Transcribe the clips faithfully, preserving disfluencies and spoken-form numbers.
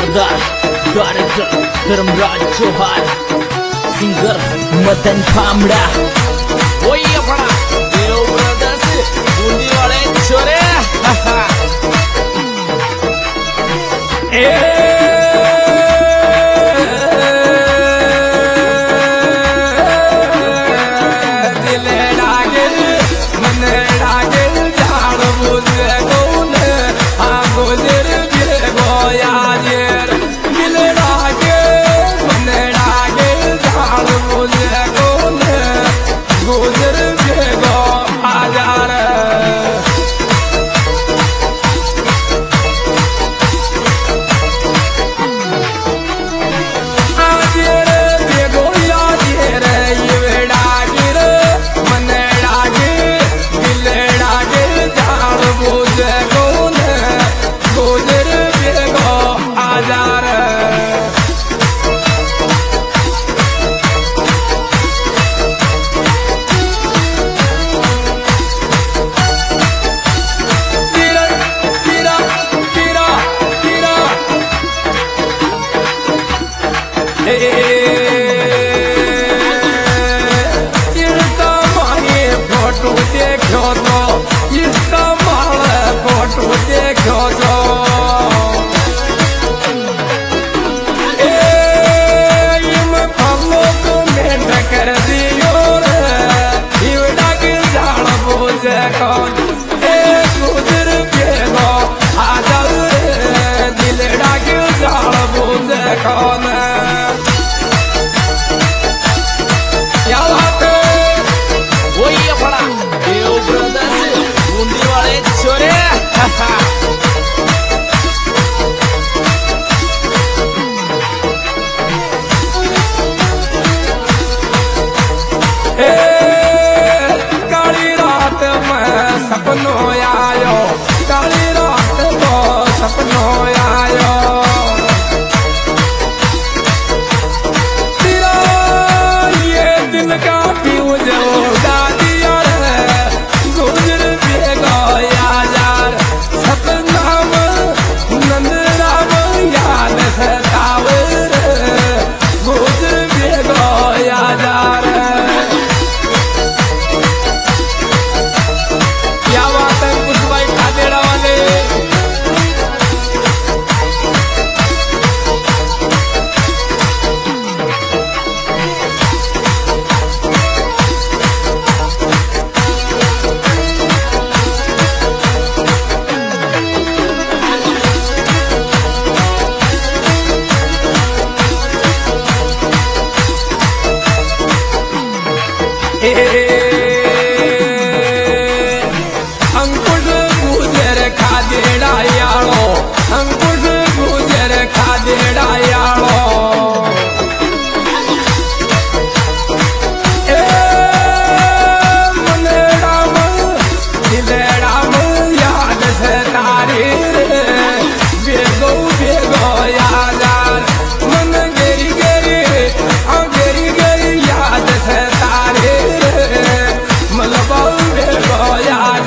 सरदार director Dharmraj Chauhan, singer Madan Bhamra. वही अपना देव brothers Bundi वाले छोरे। फोटो देखो तो इसका माल फोटो देखो तो कर दियो झाड़ बोझ कौन गुजर गेलो आदल दिल डाक झाड़ बोझ कौन वही अपना देव ब्रदर्स बूंदी वाले छोरे। काली रात में सपनों आयो, काली रात को सपनों आयो, तेरा ये दिल का फ्यूज उड़ा दिया रे, गुजर देगा यार सपना में नंद राम याद सतावे रे, गुजर देगा यार। अंकुश गुजर खादेड़ा यालो, अंकुश गुजर खादेड़ा यालो, ए मने राम दिल राम याद से तारी रे, बेगो बेगो याद मन गेरी गेरी आ गेरी गेरी याद से तारी मलबा बेगो याद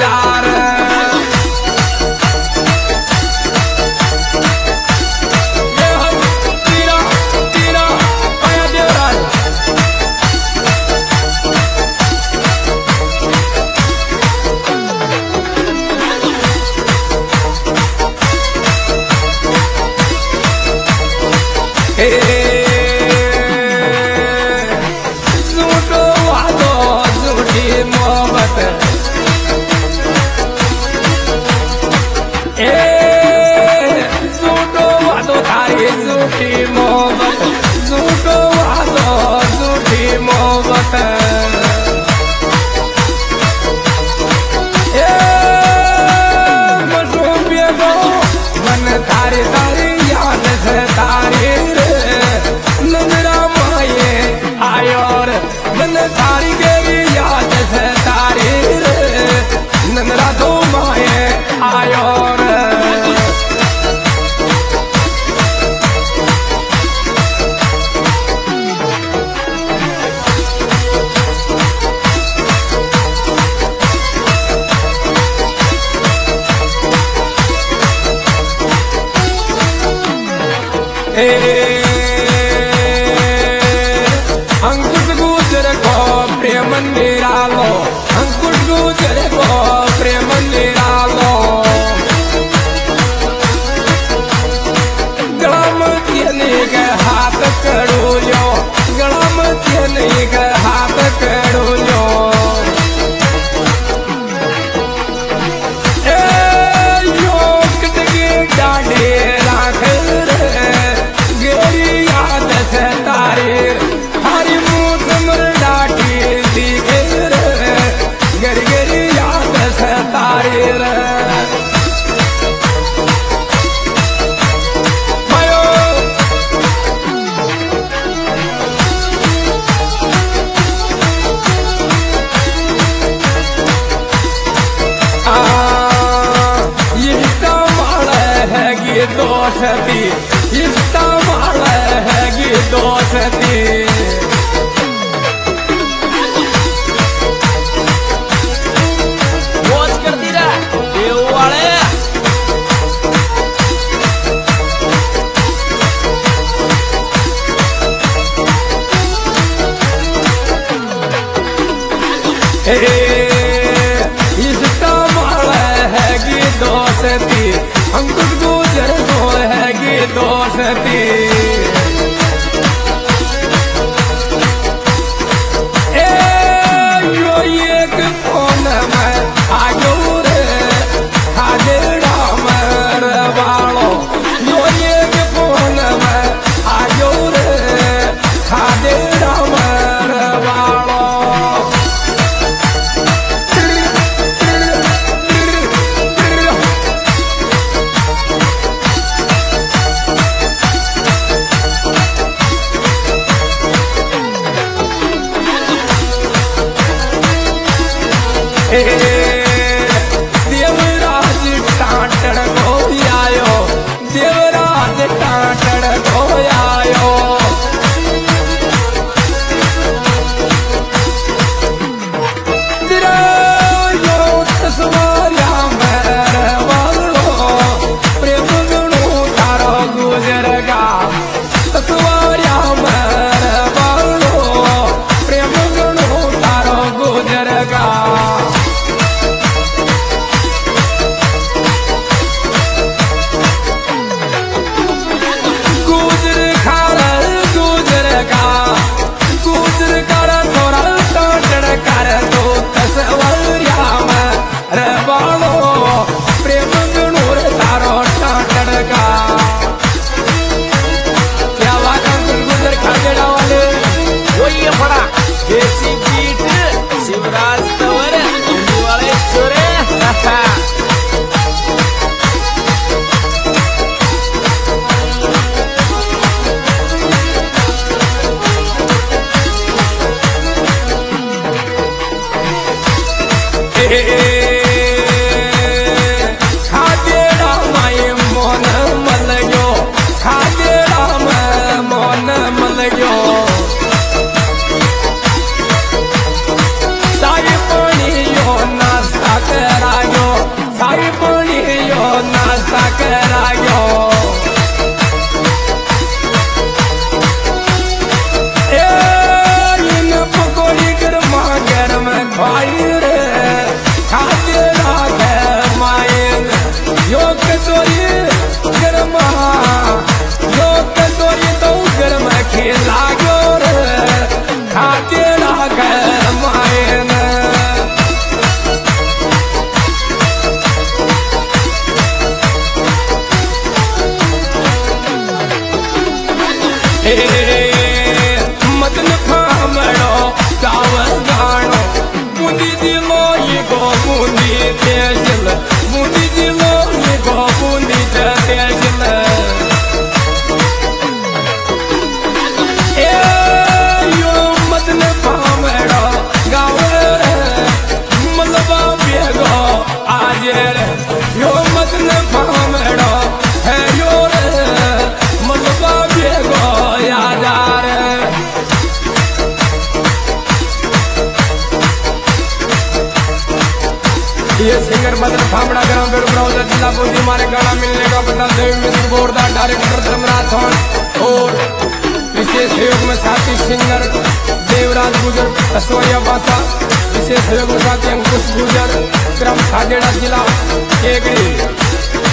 झूठो वादो झूठी मोहब्बत, ए झूठो वादो थारी झूठी मोहब्बत, झूठो वादो झूठी मोहब्बत, ए मशहूर बेगो मन थारी थारी याद से तारी रे, अंकुश गुजर को प्रेम निरालो, अंकुश गुजर को प्रेम निरालो। गलम चेनी के हाथ कड़ूलो, गलम चेनी के हाथ कड़ूलो। दोस्ती इस्तेमाल है ये दोस्ती। मौज करती रह देव वाले। इस्तेमाल है ये दोस्ती, अंकुश गुजर को है ये दोस्ती। ए यो एक फोन में आयो रे खादेड़ा मर वालो, यो एक फोन में आयो रे खादेड़ा मर वालो। देवराज टाटड़ को आयो, देवराज टाटड़ को आयो। यो तस्वारिया मेरे वालो, प्रेम गुणू तारो गुजरगा। तस्वारिया मेरे वालो, प्रेम गुणू तारो गुजरगा। देसी बीट शिवराज तंवर वाले छोरे। खादेड़ा माई मोन मलयो, खादेड़ा में मोन मलयो। साई पानी यो नाश्ता करायो, साई पानी यो नाश्ता करायो। ए इन पकोड़ी गरमा गरम खाई रे खादेड़ा के मायन। यो कचोरी गरमा, यो कचोरी तो गरम खिला गयो रे खादेड़ा के मायन। मदन फामड़ो गाव गाणो, बूंदी जिलो ये गो बूंदी तेजिल, बूंदी जिलो ये गो बूंदी तेजिल। ए यो मदन फामड़ो गाव मलबा बेगो आज रे, यो मदन फामड़ो है यो रे मलबा बेगो याद आ रे। ये सिंगर मदन फामड़ा ग्राम बेड़ू जिला बूंदी। हमारे गाना मिलने का पता देवी मित्र बोरदा डायरेक्टर धर्मराज सोन। इंदौर। विशेष सहयोग में साथी सिंगर देवराज गुजर असवरिया बासा। विशेष सहयोग में साथी अंकुश गुजर, ग्राम खादेड़ा, जिला केगड़ी।